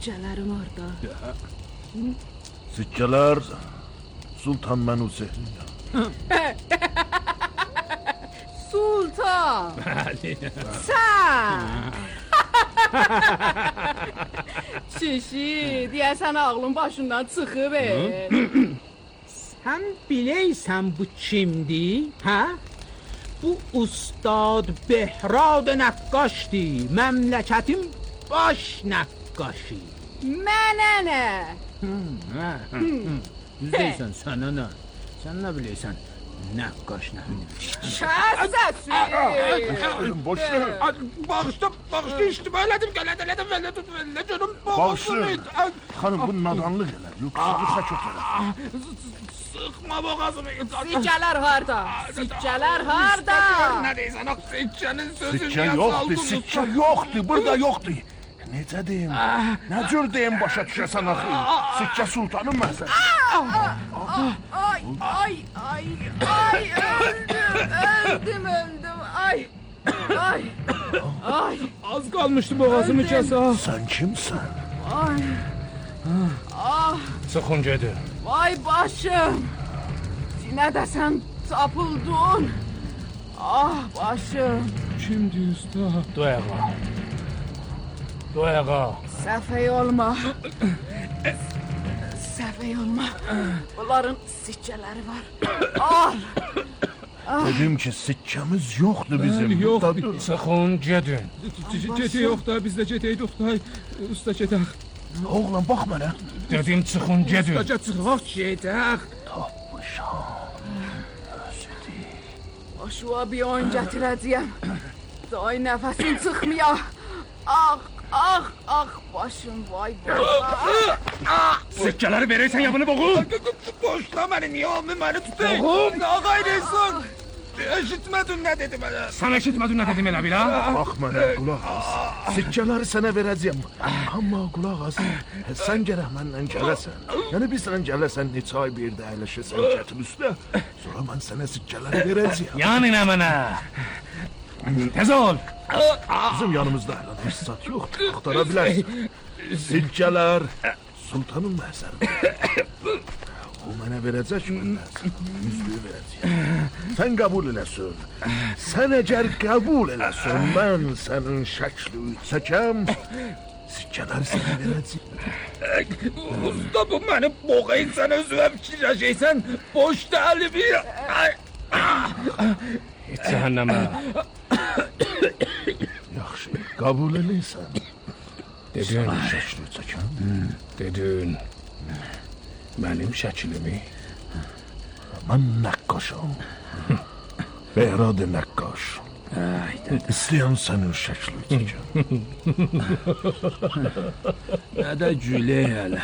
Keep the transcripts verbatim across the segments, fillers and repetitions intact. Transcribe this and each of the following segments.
Siccələrim orada. Siccələr Sultan Mənusehlidir. Sultan! Bəli. Sən! Çişi, deyəsən ağlın başından çıxıb. Sən biləysən bu kimdir, hə? Bu Ustad Behrad Nəqqaşdır, məmləkətin baş nəqqaşı. Mənə nə? Düz deyirsən, sənə nə? Sən nə biləysən? Nəqqaş nə? Şəhsəsi! Boş ver. Bağışla, bağışla, iştibə elədim, gələdim, elədim, elədim, elədim, Bağışlayın. Xanım, bu nadanlıq elə. Yoxsa qısa çox elə. Sıxma boğazımı. Siccələr harda? Siccələr harda? Nə deyirsən, o siccənin sözünü Siccə yoxdur, siccə yoxdur, burada yoxdur. Necə deyim? Nə cür deyim başa düşəsən axı? Siccə sultanın məsəl. Ay, ay, ay, ay, öldüm, öldüm, öldüm, ay, ay, ay. Az qalmışdı boğazımı kəsə. Sən kimsən? Ay, ah, Sıxın gedin. vay başım. Sinədə sən tapıldın. Ah, başım. Kimdir usta? Doyağa. Doyağa. Səfəy olma. Səfəy olma. Bunların siccələri var. Al. Dedim ki, siccəmiz yoxdur bizim. Yox. Sıxın gedin. Cete yox da, biz də ceteydik Oktay. Usta cetək. Oğlan, bax mənə. Dedim çıxın gedin. Usta çıxaq cetək. Tapmışam. Özüdür. Başıma bir oyun gətirəcəyəm. Day nəfəsim çıxmıyor. Ah, ah, ah, başım, vay başım. Sikkələri verirsən yabını boğul. Boşla məni, niyə olmur məni tutayım? Boğul. Nə qayrıysan? Eşitmədin nə dedi mənə? Sən eşitmədin nə dedim elə bil, ha? Bax mənə, qulaq as. Siccələri sənə verəcəyəm. Amma qulaq as, sən gərək məndən gələsən. Yəni biz sən gələsən, neçə ay bir də əyləşəsən kətin üstə. Sonra mən sənə siccələri verəcəyəm. Yəni nə mənə? Tez ol. Bizim yanımızda hələ bir sat yoxdur, axtara bilərsən. Siccələr sultanın məhzəridir. O mənə verəcək, yüzlüyü verəcək. Sən qəbul eləsən. Sən əgər qəbul eləsən, mən sənin şəkli çəkəm, siccələri sənə verəcək. Usta bu məni boğayın, sən özüvə fikirləşəysən, boş dəli bir... Heç cəhənnəmə. Yaxşı, qəbul eləysən. Dedin. Şəkli çəkəm. Dedin. Mənim şəklimi. Mən nəqqaşam. Behrad Nəqqaş. İstəyən sənin şəkli çəkəm. Nə də gülə hələ.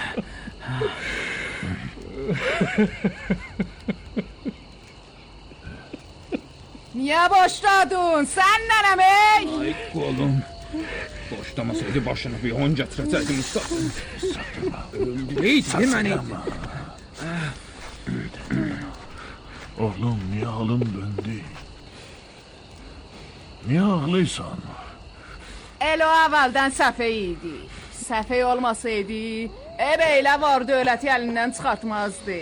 Niyə boşladın? Sən nənəmək? Ay qolum. Boşlamasaydı başını bir on gətirəcəkdim usta. Öldürəydi məni. Oğlum, niyə halın döndü? Niyə ağlıysan? El o əvvəldən səfəy idi. Səfəy olmasaydı, ev elə var dövləti əlindən çıxartmazdı.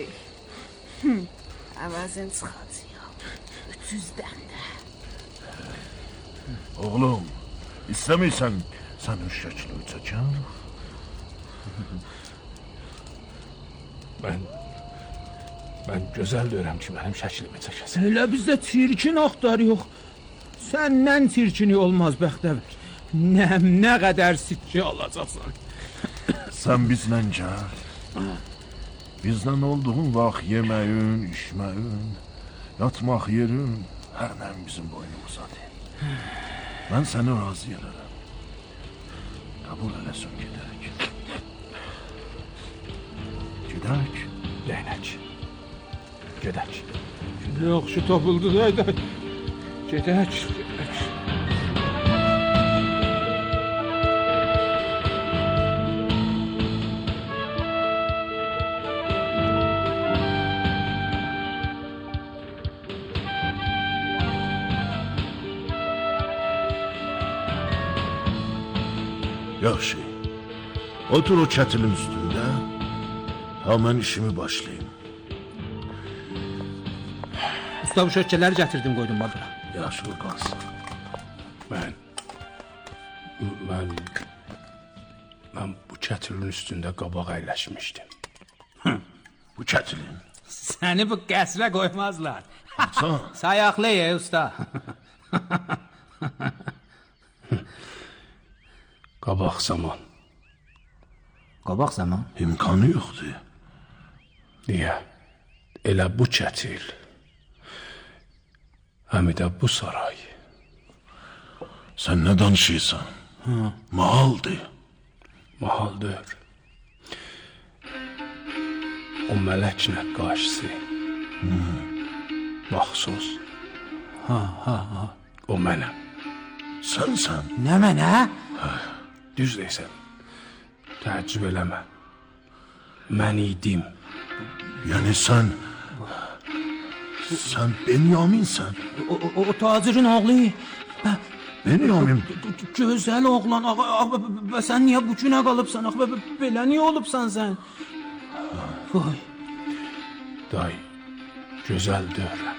Əvəzin çıxacaq. üç yüzdən də. Oğlum, istəmirsən sənin şəkli çəkəm? Mən... Mən gözəl deyirəm ki, mənim şəklimi çəkəsən. Elə bizdə çirkin axtarıq. Səndən çirkini olmaz bəxtəvər. Nə, nə qədər sikkə alacaqsan. Sən bizlə gəl. Bizlə olduğun vaxt yeməyin, içməyin, yatmaq yerin, hər nəm bizim boynumuzadır. Mən səni razı elərəm. Qəbul eləsən gedək. Gedək. Leynək. Gedək. Yaxşı tapıldı, gedək. Gedək, gedək. Yaxşı. Otur o çətilin üstündə. Ha mən işimi başlayayım. Usta, bu şökkeləri gətirdim, qoydum babura. Yaşıl qalsın. Mən, mən, mən bu çətirin üstündə qabaq əyləşmişdim. Bu çətilin. Səni bu qəsrə qoymazlar. Sən Sayaqlı ey usta. Qabaq zaman. Qabaq zaman. imkanı yoxdur. Niyə? Elə bu çətil. Həm də bu saray. Sən nə danışırsan? Mahaldır. Mahaldır. O mələk nəqqaşisi. Maxsus. Ha, ha, ha. O mənəm. Sənsən. Nə mənə? Düz deyirsən. Təəccüb eləmə. Mən idim. Yəni sən... Sən Benyaminsən. O, o, o tacirin oğlu. Bə, Benyamin. gözəl oğlan. Ağa, ağa, bə, sən niyə bu günə qalıbsan? Ağa, bə, bə, belə niyə olubsan sən? Vay. Day, gözəl deyirəm.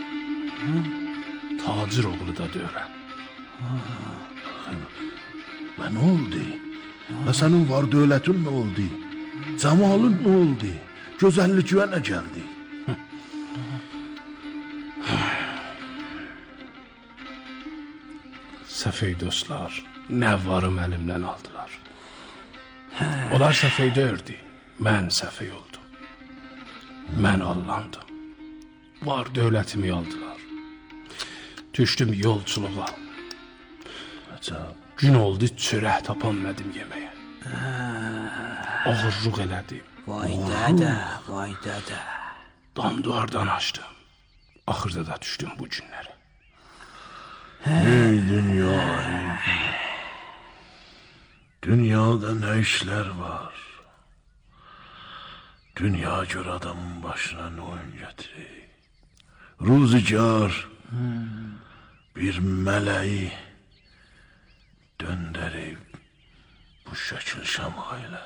Tacir oğlu da deyirəm. Və nə oldu? Və sənin var dövlətin nə oldu? Cəmalın nə oldu? Gözəllikə nə gəldi? Səfey dostlar, nə varım əlimdən aldılar. Onlar səfey deyirdi, mən səfey oldum. Mən allandım. Var dövlətimi aldılar. Düşdüm yolçuluğa. Əcəb. Gün oldu, çörək tapanmadım yeməyə. Ağırlıq elədim. Vay dədə, vay dədə. Damduardan açdım. Axırda da düşdüm bu günlərə. Ey dünya. Dünyada nə işlər var? Dünya gör adamın başına nə oyun gətirir. Ruzigar bir mələyi döndərib bu şəkil şəmayla.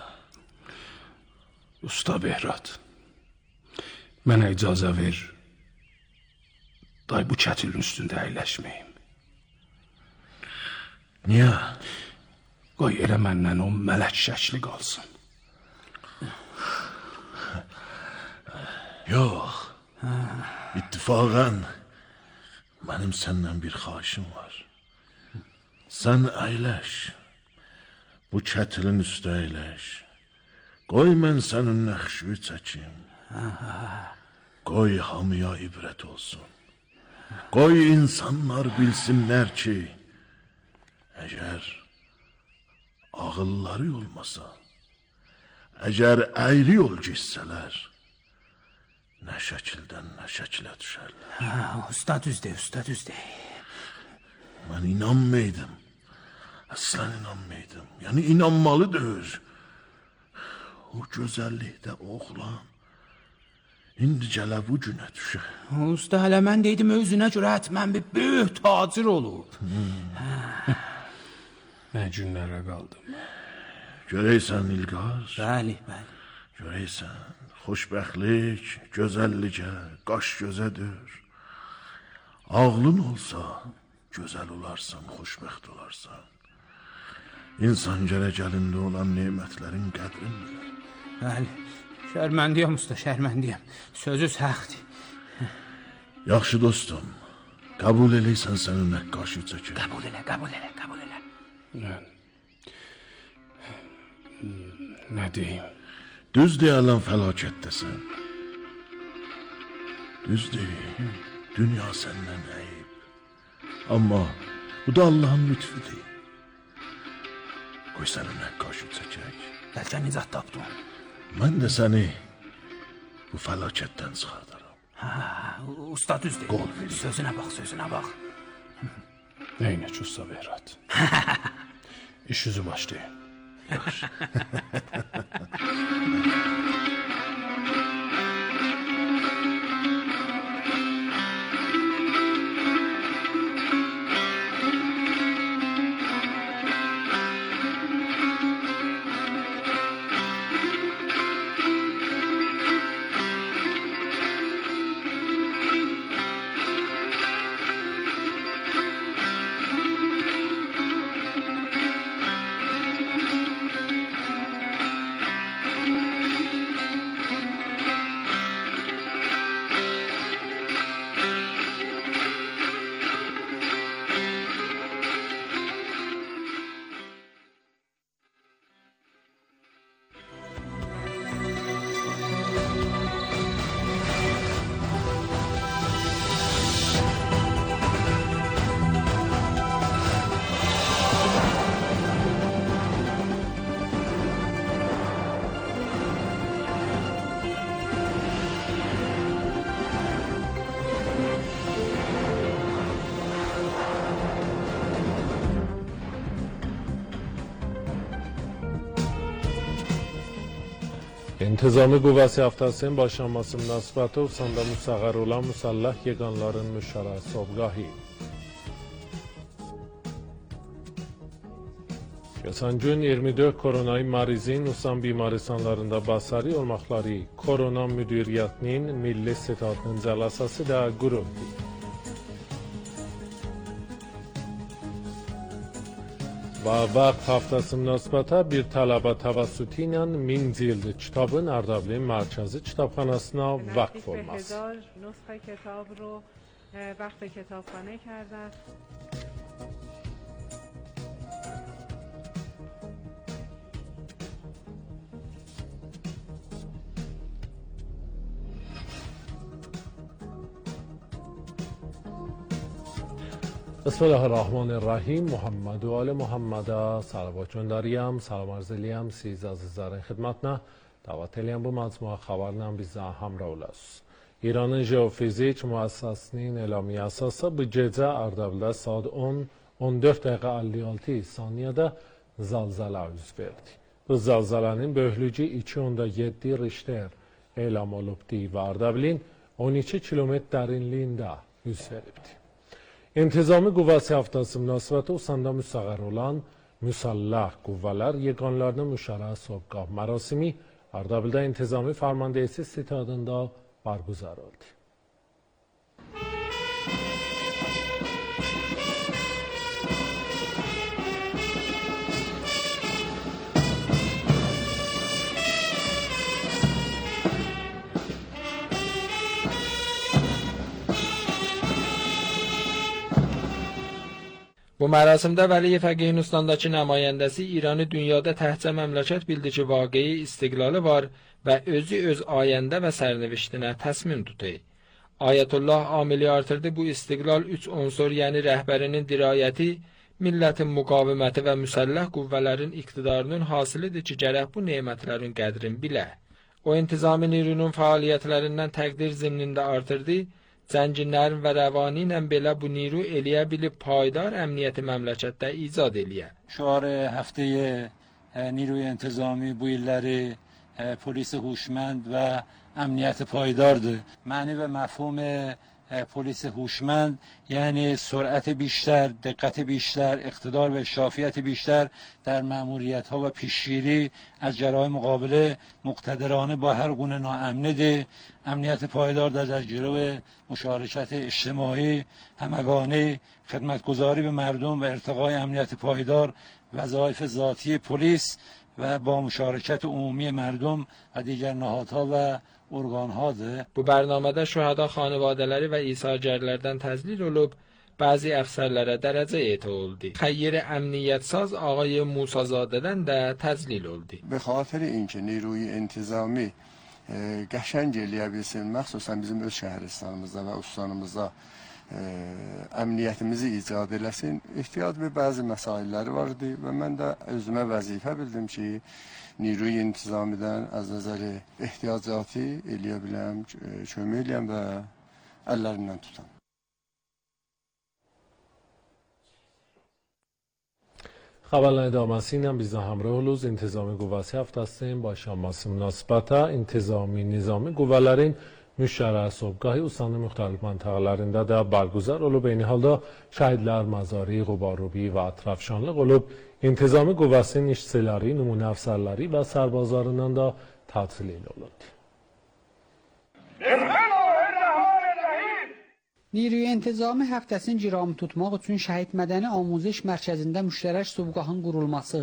Usta Behrat, mənə icazə ver. Day bu çətilin üstündə əyləşməyim. Niyə? Qoy elə məndən o mələk şəkli qalsın. Yox. İttifaqən mənim səndən bir xahişim var. Sən əyləş. Bu çətilin üstə əyləş. Qoy mən sənin nəxşüyü çəkim. Qoy hamıya ibrət olsun. Qoy insanlar bilsinlər ki, əgər ağılları olmasa, əgər əyri yol geçsələr, nə şəkildən nə şəkilə düşərlər. Ha, usta düzdür, usta düzdür. Mən inanmaydım. Əslən inanmaydım. Yəni inanmalıdır. O gözəllikdə oğlan indi gələ bu günə düşə. Usta, hələ mən deydim özünə görə hətmən bir böyük tacir olub. Nə günlərə qaldım. Görəysən İlqar, Bəli, bəli. görəysən xoşbəxtlik, gözəllikə, qaş gözədir. Ağlın olsa, gözəl olarsan, xoşbəxt olarsan. İnsan gərək əlində olan nemətlərin qədrini bilir. Bəli. Şərməndiyəm usta, şərməndiyəm. Sözü səxtdir. Yaxşı dostum, qəbul eləysən sənin nəqqaşı çəkir. Qəbul elə, qəbul elə, qəbul elə. Mən... Nə deyim? Düz deyələn fəlakətdəsən. Düz deyil, dünya səndən əyib. Amma bu da Allahın lütfüdür. Qoy sənin nəqqaşı çəkək. Bəlkə nicat tapdım. Mən də səni bu fəlakətdən çıxardaram. Ha, usta düzdür. Qol verin. Sözünə bax, sözünə bax. Neynək usta Behrat? İş yüzü başlayın. İntizami Qüvvəsi həftəsinin başlanması münasibəti Ufsanda müsəğər olan müsəlləh yeganların müşərrə sobgahı. Geçen gün iyirmi dört koronayı marizin Ufsan bimaristanlarında basari olmaqları korona müdiriyyətinin milli statının cəlasası da quruldu. Və vaxt haftası münasibətə bir tələbə təvəssütü ilə min cildi kitabın Ərdəbilin Mərkəzi Kitabxanasına vəqf olması. نسخه کتاب رو وقف کتابخانه کردن. بسم الله الرحمن الرحیم. محمد و آل محمد صلوات göndəriyəm, salam arz eləyəm siz azizlərin xidmətinə. Davet eləyəm bu məcmua xəbərlə bizə həmrəh olasınız. İranın Jeofizik Müəssisəsinin elamı əsası bu gecə Ərdəbildə saat on on dörd dəqiqə əlli altı saniyədə zəlzələ üz verdi. Bu zəlzələnin böyüklüyü iki nöqtə yeddi Richter elam olubdu və Ərdəbilin on iki kilometr dərinliyində üz veribdi. İntizami Qüvvəsi həftəsi münasibəti Ufsanda müsəğər olan müsəlləh qüvvələr yeganlarının müşərrə sobgah mərasimi Ərdəbildə İntizami Fərmandehisi stadında barguzar oldu. Bu mərasimdə Vəliyev Fəqihin Ustandakı nümayəndəsi İranı dünyada təhcə məmləkət bildi ki, vaqiyi istiqlalı var və özü öz ayəndə və sərniviştinə təsmin tutu. Ayətullah amili artırdı bu istiqlal üç unsur, yəni rəhbərinin dirayəti, millətin müqaviməti və müsəlləh qüvvələrin iqtidarının hasilidir ki, gərək bu nemətlərin qədrin bilə. O, intizami nirunun fəaliyyətlərindən təqdir zimnində artırdı, zənginlərin və rəvani ilə belə bu niru eləyə bilib payidar əmniyyəti məmləkətdə icad eləyə. شعار هفته نیروی انتظامی bu illəri polis هوشمند و امنیت پایدارdır. معنی و مفهوم پلیس هوشمند یعنی سرعت بیشتر، دقت بیشتر، اقتدار و شافیت بیشتر در مأموریت ها و پیشگیری از جرایم مقابله مقتدرانه با هر گونه ناامنی، امنیت پایدار در جلو مشارکت اجتماعی همگانی، خدمتگزاری به مردم و ارتقای امنیت پایدار، وظایف ذاتی پلیس و با مشارکت عمومی مردم و دیگر نهادها و orqanhadır. Bu bərnamədə şühada xanivadələri və isagərlərdən təzlil olub, bəzi əfsərlərə dərəcə eta oldu. Xeyr əmniyyətsaz ağay Musazadədən də təzlil oldu. به خاطر اینکه نیروی انتظامی qəşəng eləyə bilsin, məxsusən bizim öz şəhərstanımızda və ustanomuzda əmniyyətimizi icad eləsin, ehtiyac bir bəzi məsailləri vardı və mən də özümə vəzifə bildim ki, نیروی انتظامیdən az nəzəri ehtiyacatı eləyə biləm, kömək eləyəm və əllərindən tutam. Xəbərlərin idaməsi ilə bizdən həmrəh olunuz. İntizami Qüvvəsi həftəsinin başlanması münasibətə İntizami Nizami Qüvvələrin müşərrə sobgahı Usanın müxtəlif məntəqələrində də barguzar olub. Eyni halda şəhidlər məzarı, Qubarubi və ətrafşanlıq olub. İntizami Qüvvəsinin işçiləri, nümunə əfsərləri və sərbazlarından da tətil olundu. نیروی انتظامی həftəsini ciramı tutmaq üçün Şəhid Mədəni Amuziş Mərkəzində müştərək sobgahın qurulması.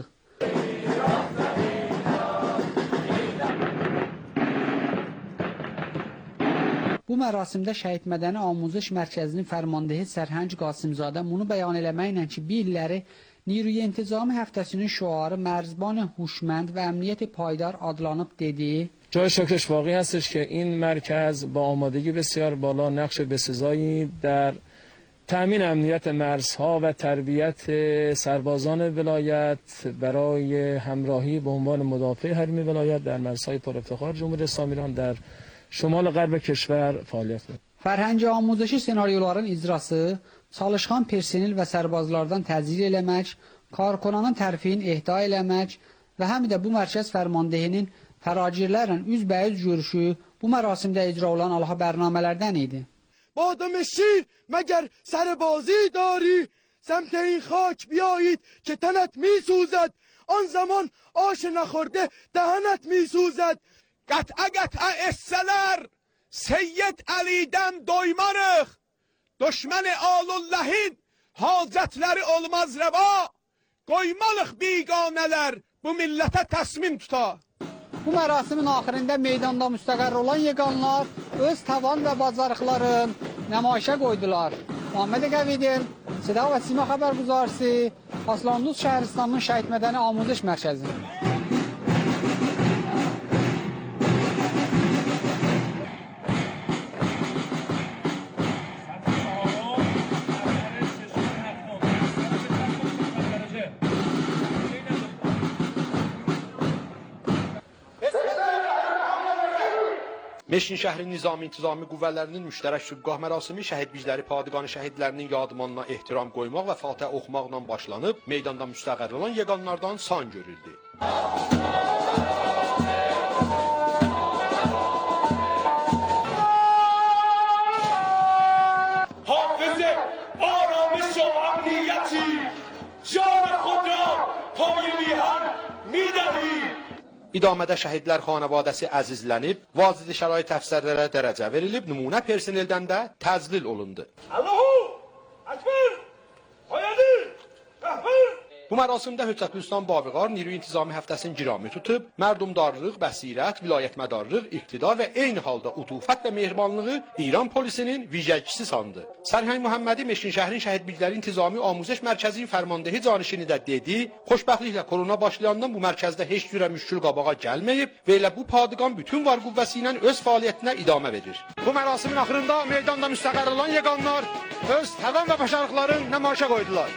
Bu mərasimdə Şəhid Mədəni Amuziş Mərkəzinin fərmandehi Sərhəng Qasımzadə bunu bəyan eləməklə ki, bir illəri نیروی انتظامی həftəsinin şuarı Mərzban هوشمند و امنیت پایدار adlanıb dedi. جای شکرش واقعی هستش که این مرکز با آمادگی بسیار بالا نقش بسزایی در تأمین امنیت مرزها و تربیت سربازان ولایت برای همراهی به عنوان مدافع حریم ولایت در مرزهای پر افتخار جمهوری اسلامی ایران در شمال غرب کشور فعالیت می‌کند. Fərhəng amuzişi senaryoların icrası, çalışqan personel və sərbazlardan təzyiq eləmək, karkonanın tərfini ehda eləmək və həm də bu mərkəz fərmandehinin Təracirlərlə üzbəüz görüşü bu mərasimdə icra olan Allah bərnamələrdən idi. بادام شیر مگر سربازی داری سمت این خاک بیایید که تنت می سوزد آن زمان آش نخورده دهنت می سوزد قطعه قطعه اسسلر سید علی'den doymarıq düşməni alullahın hacətləri olmaz rəva qoymalıq biganələr bu millətə təsmin tuta. Bu mərasimin axırında meydanda müstəqər olan yeganlar öz tavan və bacarıqların nümayişə qoydular. Muhammed Qəvidin, Seda və Sima xəbərguzarisi, Aslanduz Şəhristanının Şəhid Mədəni Amuziş Mərkəzi. Meşin şəhri Nizami İntizami Qüvvələrinin müştərək sübqah mərasimi şəhid bizləri Padiqanı şəhidlərinin yadmanına ehtiram qoymaq və fatihə oxumaqla başlanıb, meydanda müstəqər olan yeganlardan san görüldü. Hafizə, aramış o amniyyəti, can xud ra pay mihan midəhi. İdamədə şəhidlər xanavadəsi əzizlənib, vacidi şərait əfsərlərə dərəcə verilib, nümunə personeldən də təzlil olundu. Allahu Akbar! Hayadi! Əhvər! Bu mərasimdə Höccətülislam Babiqar Niruy İntizami həftəsinin girami tutub, mərdumdarlıq, bəsirət, vilayətmədarlıq, iqtidar və eyni halda utufət və mehribanlığı İran polisinin vicəkisi sandı. Sərhəng Muhammədi Meşin şəhrin Şəhid Bilgiləri İntizami Amuziş Mərkəzinin fərmandehi canişini də dedi, xoşbəxtliklə korona başlayandan bu mərkəzdə heç cürə müşkül qabağa gəlməyib və elə bu Padiqan bütün var qüvvəsi ilə öz fəaliyyətinə idamə verir. Bu mərasimin axırında meydanda müstəqər olan yeganlar öz təvan və başarıqlarını nümayişə qoydular.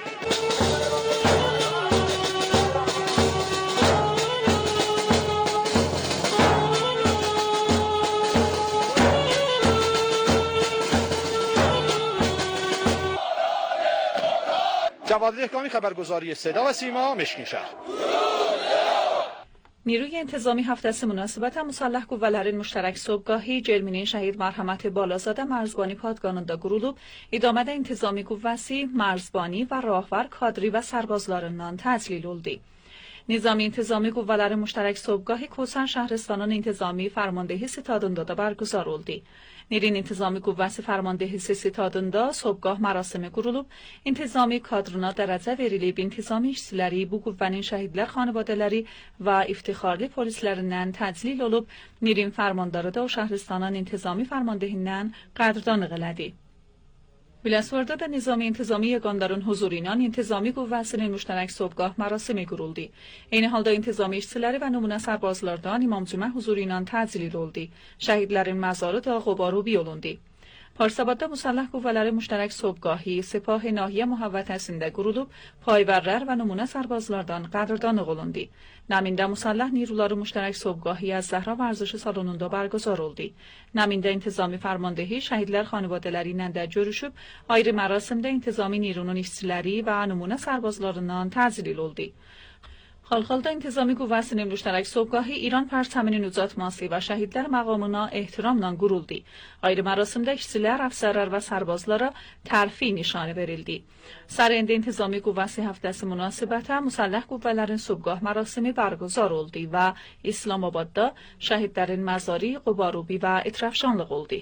جواد رحکانی خبرگزاری صدا و سیما مشکین شهر. نیروی انتظامی هفته‌سی münasibətə Müsəlləh Qüvvələrin müştərək sobqahı Cerminin şəhid mərhəməti Balazadə Mərzbani padqanında qurulub, idamədə intizami qüvvəsi, mərzbani və rahvar kadri və sərbazlarından təclil oldu. Nizami İntizami Qüvvələrin müştərək sobqahı Kosan Şəhristanın İntizami Fərmandehi Sitadında da bərgüzar oldu. Nirin İntizami Qüvvəsi Fərmandehisi Sitadında sobqah mərasimi qurulub, intizami kadrına dərəcə verilib, intizami işçiləri bu qüvvənin şəhidlər xanivadələri və iftixarlı polislərindən təclil olub, Nirin fərmandarı da o Şəhristanın İntizami Fərmandehindən qədrdanlıq elədi. Biləsuvarda da Nizami İntizami yeganların huzuru ilə İntizami Qüvvəsinin müştərək sobqah mərasimi quruldu. Eyni halda intizami işçiləri və nümunə sərbazlardan İmamcümə huzuru ilə təclil oldu. Şəhidlərin məzarı da qobarubi olundu. Parsabadda Müsəlləh Qüvvələri müştərək sobqahı Sepah Nahiyə Muhavvətəsində qurulub, payvərlər və nümunə sərbazlardan qədrdanlıq olundu. Namində Müsəlləh Niruları müştərək sobqahı az Zəhra vərzişi salonunda bərgüzar oldu. Namində intizami fərmandehi şəhidlər xanivadələri ilə də görüşüb, ayrı mərasimdə intizami nirunun işçiləri və nümunə sərbazlarından təclil oldu. Xalxalda İntizami Qüvvəsinin müştərək sobqahı İran pərçəminin ucatması və şəhidlər məqamına ehtiramla quruldu. Ayrı mərasimdə işçilər, əfsərlər və sərbazlara tərfi nişanı verildi. Sarayında İntizami Qüvvəsi həftəsi münasibətə Müsəlləh Qüvvələrin sobqah mərasimi bərgüzar oldu və İslamabadda şəhidlərin məzarı qobarubi və etrafşanlıq oldu.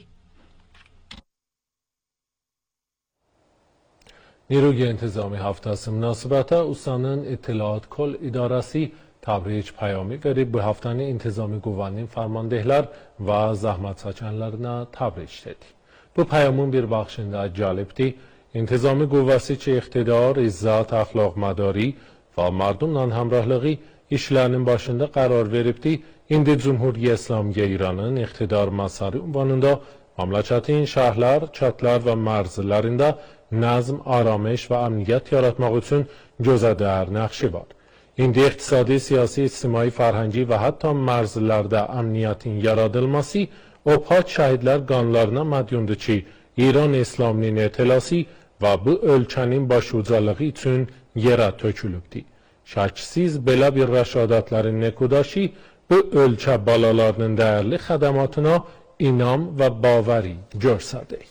نیروی انتظامی haftası münasibətə Usanın İttilaat Kol İdarəsi təbrik peyami verib bu haftanı İntizami Qüvvənin fərmandehlər və zəhmət çəkənlərinə təbrik dedi. Bu peyamun bir baxışında cəlibdir. İntizami Qüvvəsi ki iqtidar, izzət, əxlaq mədari və mərdumla həmrahlığı işlərinin başında qərar veribdi. İndi Cumhuriyyə İslamiyyə İranın iqtidar məsəri ünvanında məmləkətin şəhərlər, kəndlər və mərzlərində nəzm, aramış və əmniyyət yaratmaq üçün gözədər nəqşi var. İndi iqtisadi, siyasi, ictimai, fərhəngi və hətta mərzlərdə əmniyyətin yaradılması o pak şəhidlər qanlarına mədyundur ki, İran İslaminin etilası və bu ölkənin başucalığı üçün yerə tökülübdir. Şəksiz belə bir rəşadətlərin nekudaşı bu ölkə balalarının dəyərli xədəmatına inam və bavari görsədək.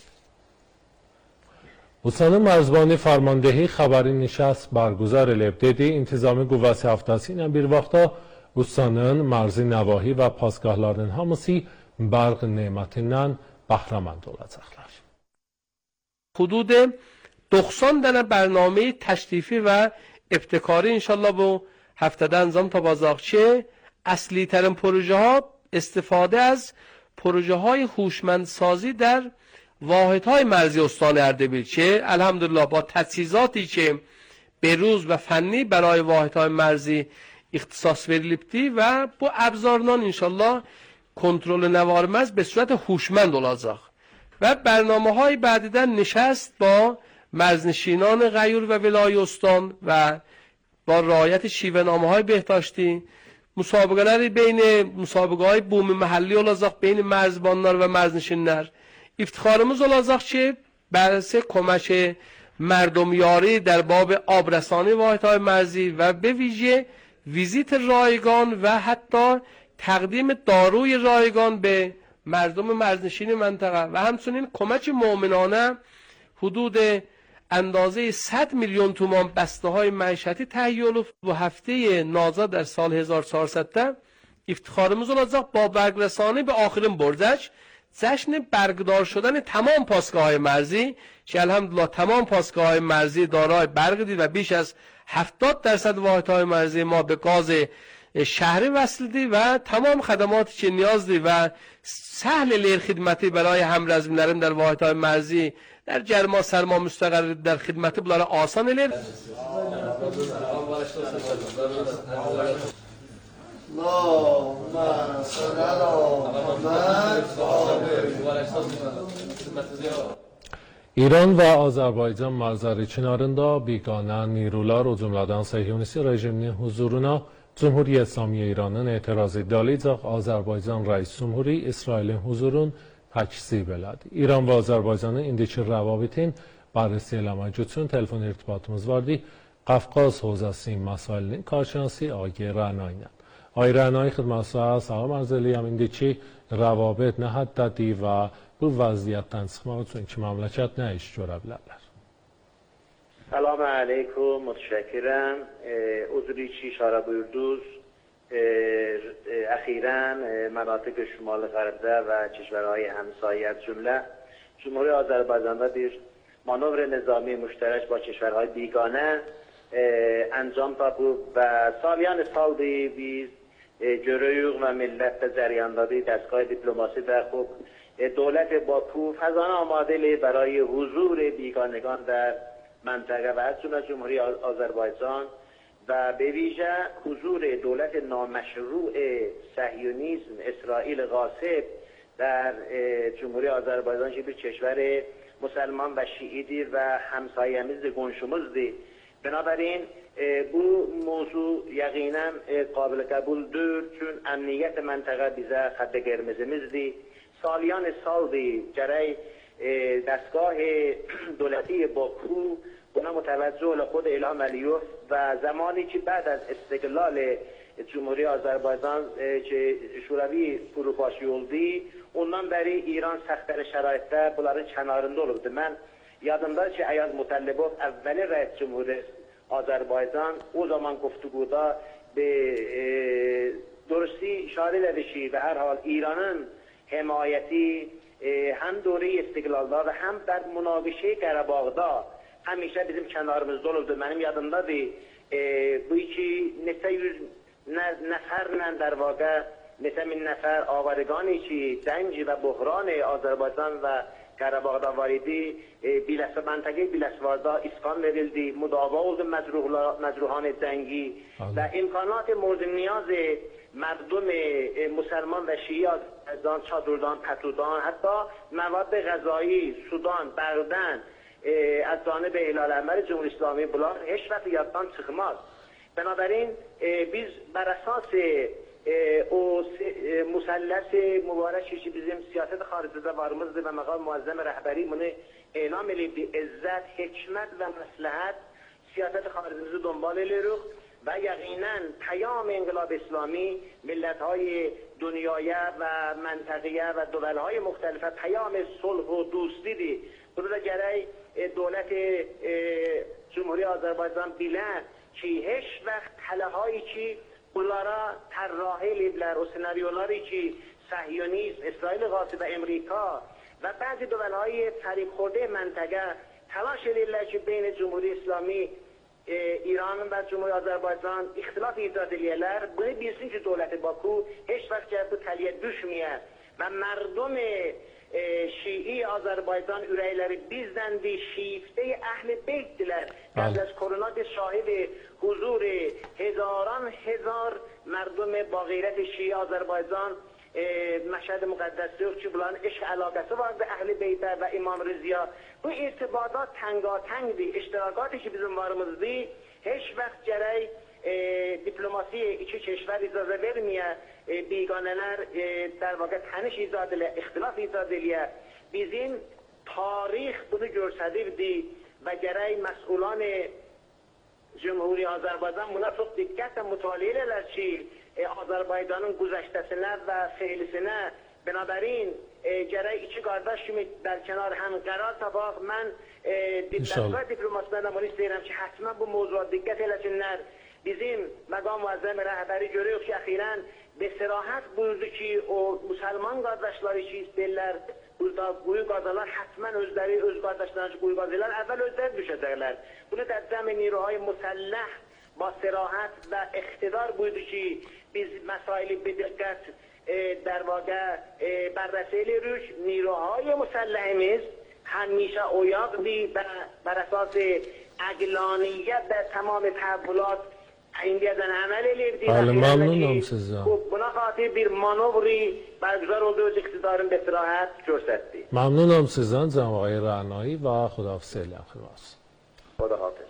Usanın Mərzbani Farmandehi xəbəri nişəst barguzar eləyib dedi, İntizami Qüvvəsi həftəsi ilə bir vaxtda Usanın Mərzi Nəvahi və pasgahlarının hamısı barq nemətindən bəhrəmənd olacaqlar. حدود doksan tane برنامه تشریفی و ابتکاری انشالله bu هفته انجام تا بازاقچه اصلی ترین پروژه ها استفاده از پروژه های هوشمندسازی در واحد های مرزی استان اردبیل الحمدلله با تجهیزاتی که بروز و فنی برای واحد های مرزی اختصاص verilibdi و bu ابزارنان انشالله کنترل نوار مرز به صورت هوشمند olacaq و برنامه های بعدیدن نشست با مرزنشینان غیور و ولای استان و با رعایت شیوه نامه های بهداشتی مسابقه‌ları بین مسابقه های بومی محلی olacaq بین مرزبانlar و مرزنشینler افتخارımız olacaq ki برای کمک مردمیاری در باب آبرسانی واحدهای مرزی و به ویژه ویزیت رایگان و حتی تقدیم داروی رایگان به مردم مرزنشین منطقه و همچنین کمک مؤمنانه حدود اندازه صد میلیون تومان بسته های معیشتی تهیه olub bu هفته نازا در سال هزار و چهارصد افتخارımız olacaq با برگرسانی به آخرین برجش جشن برگدار شدن تمام پاسگاه های مرزی که الحمدلله تمام پاسگاه های مرزی دارای برق دید و بیش از هفتاد درصد واحد های مرزی ما به گاز شهری وصل دی و تمام خدماتی که نیاز دی و سهل لیر خدمتی برای همرزملرم در واحد های مرزی در جرما سرما مستقر در خدمتی بلاره آسان لیر İran və Azərbaycan mərzəri çinarında biganə nirular, o cümlədən Səhyonisi rejiminin huzuruna Cumhuriyet İslamiyyə İranın etiraz ediləlicaq Azərbaycan Rəis Cumhuri İsrailin huzurun təkzib elədi. İran və Azərbaycanın indiki rəvabitin barəsi eləmək üçün telefon irtibatımız vardı. Qafqaz Hozasının məsailinin karşınası Agah Rənay ilə. Ay Rənay xidmətçisə salam arz eləyəm. İndiki rəvabit nə həddədir və bu vəziyyətdən çıxmaq üçün ki, məmləkət nə iş görə bilərlər? سلام علیکم متشکرم حضوری چی اشاره بردوز اخیراً مناطق شمال غربده و کشورهای همسایه از جمله جمهوری آذربایجان و bir مانور نظامی مشترک با کشورهای بیگانه انجام دادیم و سالیان سالدی biz görüyoruz ve millet de zeriyandadı دستگاه دیپلماسی در خوب دولت باکو فضان آماده برای حضور بیگانگان در منطقه و از جمله جمهوری آذربایجان و به ویژه حضور دولت نامشروع صهیونیسم اسرائیل غاصب در جمهوری آذربایجان که bir کشور مسلمان و شیعی و همسایه‌میز گونشومزدی. بنابراین bu موضوع یقینا قابل قبولدür چون امنیت منطقه bize خط قرمزimizdi. سالیان سالدی جرای دستگاه دولتی باکو buna متوجه خود الهام علیوف و زمانی که بعد از استقلال جمهوری آذربایجان که شوروی فروپاشی oldu ondan beri İran سخت‌تر şəraitdə bunların kənarında olubdu. Mən yadımda ki Ayaz Mutallibov əvvəli rəis cumhuri Azərbaycan o zaman گفتگوda به درستی işarə elədi ki və hər hal İranın حمایتی هم دوره استقلالda və həm در مناقشه Qarabağda همیشه bizim kənarımızda olubdu. Mənim yadımdadır bu iki neçə yüz nəfərlə در واقع neçə min nəfər avariqani ki cəng və buhran Azərbaycan və Qarabağda var idi. Biləsə məntəqə Biləsvarda iskan verildi, müdava oldu məcruhan cəngi və imkanat mورد نیاز مردم مسلمان و شیعی از چادردان، پتودان، حتی مواد غذایی، سودان، بغداد از جانب هلال‌احمر جمهوری اسلامی بلان هیچ وقت یادdan çıkmaz. بنابراین biz بر اساس o مثلث مبارکی که bizim siyaset xaricində varımızdır və məqam muazzəm rəhbəri bunu elan edib, izzət, hikmət və məsləhət siyaset xaricimizi دنبال edirik و یقینا پیام انقلاب اسلامی ملت‌های دنیایه و منطقیه و دولت‌های مختلفه پیام صلح و دوستی دی. برای جرای دولت جمهوری آذربایجان بیله که هیچ وقت حلهایی که اولارا طراحی لیبلر و سناریولاری که صهیونیسم، اسرائیل غاصب و امریکا و بعضی دولت‌های فریب خورده منطقه تلاش لیبلر که بین جمهوری اسلامی ایران و جمهوری آذربایجان اختلاف ایجاد لیلر بونه بیرسین که دولت باکو هیچ وقت که bu تلیه düş میاد و مردم شیعی آذربایجان ürəkləri bizdendi şifte اهل بیت diler. قبل از کرونا به شاهد حضور هزاران هزار مردم با غیرت شیعی آذربایجان مشهد مقدس yok ki bunların eşk alakası var da اهل بیت و امام رضا. Bu irtibatat tangatangdi, iştirakat ki bizim varımızdı. Hiç vakit gerek diplomasi iki کشور اجازه vermiyor. بیگانه‌lar در واقع تنش ایجاد edilir, اختلاف ایجاد edilir. Bizim tarix bunu gösterdi ve gerek مسئولان جمهوری آذربایجان buna çok dikkatle mütalaa ederler ki Azerbaycan'ın güzəştəsinə və fehlisinə binabərin gərək iki qardaş kimi dərkənar həm qərar tapaq. Mən diplomat diplomasından bunu istəyirəm ki, həttəmən bu mövzuya diqqət eləsinlər. Bizim məqam müəzzəm rəhbəri görüyoruz ki, əxirən به صراحت buyurdu ki, o müsəlman qardaşları ki istəyirlər, burada quyu qazalar həttəmən özləri, öz qardaşlarını quyu qazalar, əvvəl özləri düşəcəklər. Bunu da cəmi نیروهای مسلح با صراحت و اقتدار buyurdu ki, biz مسائلی به دقت در واقع بررسی ediyoruz. نیروهای مسلحimiz همیشه oyaqdi و بر اساس عقلانیت در تمام تحولات indiyədən əməl edirdi. Bəli, məmnunam sizdən. Buna xatir bir manovri برگزار oldu, öz iqtidarın به صراحت göstərdi. ممنونم sizdən cənab آقای رعنایی و خداحافظ eləyəm xidmət. خداحافظ.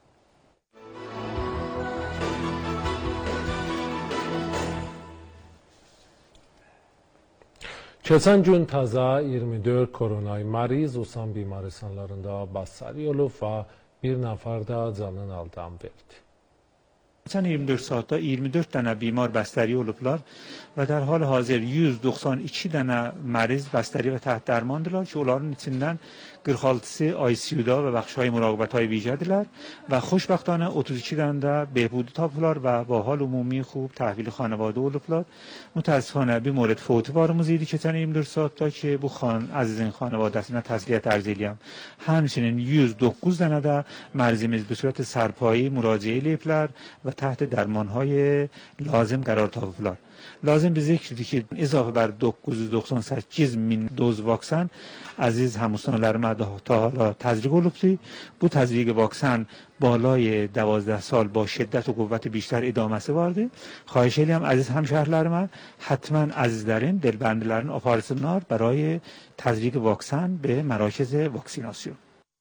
Keçən gün təzə iyirmi dörd koronay məriz Usan bimaristانlarında bəstəri olub və bir nəfər də canını əldən verdi. Geçen iyirmi dörd saatda iyirmi dörd dənə bimar bəstəri olublar və در حال hazır yüz doxsan iki dənə məriz bəstəri və təhت dərmandırlar ki, onların içindən qırx altısı I C U'da və bəxşay muraqibətay vicədirlər və xoşbəxtانه otuz iki dənə də behbudi tapıblar və با حال umumi خوب تحویل خانواده olublar. متاسفانه bir مورد فوتی varımız idi keçən iyirmi dörd saatda ki, bu xan əzizin xanavadəsinə təsliyyət ərz eləyəm. Həmçinin yüz doqquz dənə də mərzimiz به صورت سرپایی مراجعه eləyiblər və تحت درمانهای لازم قرار tapıblar. لازم به ذکر که اضافه بر دویست و دکsan səkkiz min دوز واکسن عزیز هموطنlarıma تا حالا تزریق olubdu. Bu تزریق واکسن بالای دوازده سال با شدت و قوت بیشتر ادامesi vardı. خواهش eləyəm عزیز همشهرlarıma حتما عزیزlərin دلبندlərin aparsınlar برای تزریق واکسن به مراکز واکسیناسیون.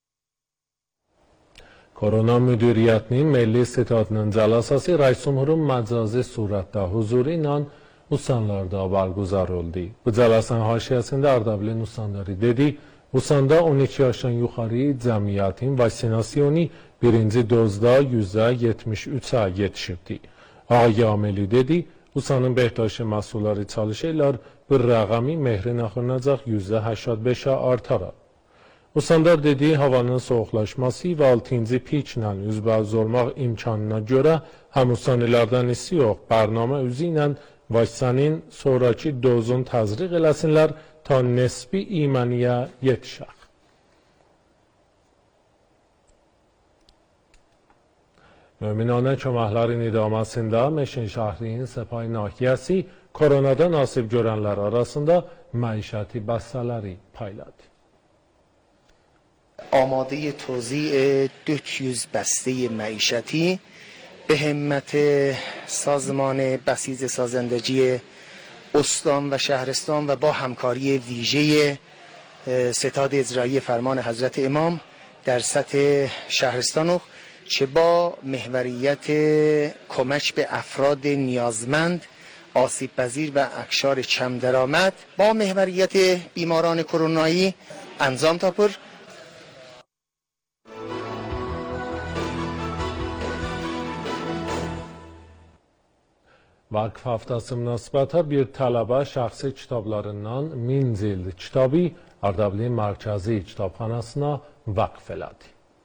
Korona müdiriyyətinin Milli İstihadının cəlasası Rəis Cumhurun məcazi surətdə huzuru ilə Usanlarda barguzar oldu. Bu cəlasın haşiyəsində Ardabilin Usanları dedi, Usanda on iki yaşdan yuxarı cəmiyyətin vaksinasyonu birinci dozda yüzdə yetmiş üçə yetişibdi. Ağay Ameli dedi, Usanın Behtaşi məsulları çalışırlar, bu rəqəmi mehrin axırınacaq yüzdə həştad beşə artaraq. Usandar dediyi havanın soğuqlaşması və altıncı piklə üzbəüz olmaq imkanına görə həm usanilərdən hissi yox, bərnamə üzü ilə vaksanin sonraki dozun təzriq eləsinlər ta nesbi iməniyə yetişək. Möminanə köməklərin idaməsində Meşin şəhərinin Səpay nahiyəsi koronadan nasib görənlər arasında məişəti bəstələri payladı. آماده توزیع دویست بسته معیشتی به همت سازمان بسیج سازندگی استان و شهرستان و با همکاری ویژه ستاد اجرایی فرمان حضرت امام در سطح شهرستان چه با محوریت کمک به افراد نیازمند آسیب پذیر و اقشار کم درآمد با محوریت بیماران کرونایی انجام تاپر Vakf haftası münasibəti bir tələbə şəxsi kitablarından min cild kitabı Ardabil Mərkəzi Kitabxanasına vakf elədi.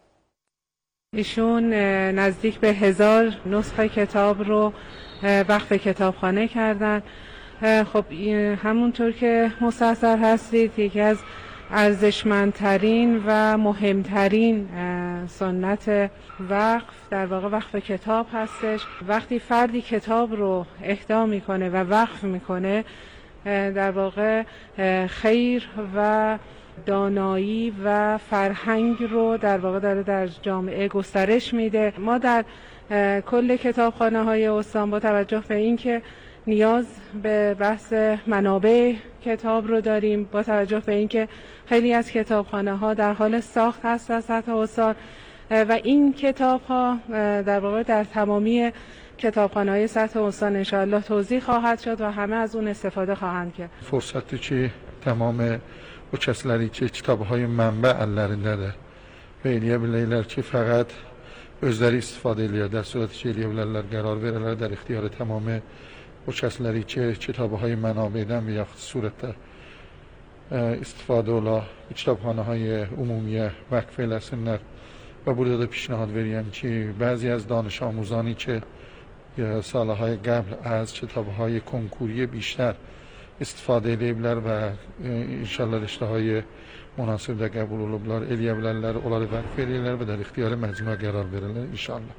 ایشون نزدیک به هزار نسخه کتاب رو وقف کتابخانه کردن. خب همونطور که مستحضر هستید یکی از ارزشمندترین و مهمترین سنت وقف در واقع وقف کتاب هستش. وقتی فردی کتاب رو اهدا میکنه و وقف میکنه در واقع خیر و دانایی و فرهنگ رو در واقع داره در جامعه گسترش میده. ما در کل کتابخانه های استان با توجه به اینکه نیاز به بحث منابع کتاب رو داریم، با توجه به اینکه خیلی از کتابخانه ها در حال ساخت هست در سطح استان و این کتاب ها در واقع در تمامی کتابخانه های سطح استان انشاءالله توزیع خواهد شد و همه از اون استفاده خواهند کرد. فرصتی که تمام o kəsləri ki, kitabxanə mənbə əllərindədir və eləyə bilirlər ki, fəqət özləri istifadə edir, در صورتی ki, eləyə bilərlər, qərar verirlər, در ixtiyarı tamamı o kəsləri ki, kitabxanə mənabeydən və yaxud surətdə istifadə ola, kitabxanəyə ümumiyə vəqf eləsinlər və burada da پیشنهاد verirəm ki, bəzi از دانش آموزانی که سالهای قبل از کتاب‌های کنکوری بیشتر istifadə ediblər və inşallah riştəhay münasibdə qəbul olublar, eləyə bilərlər, onları vəqf edirlər və də ixtiyari məcmuə qərar verirlər inşallah.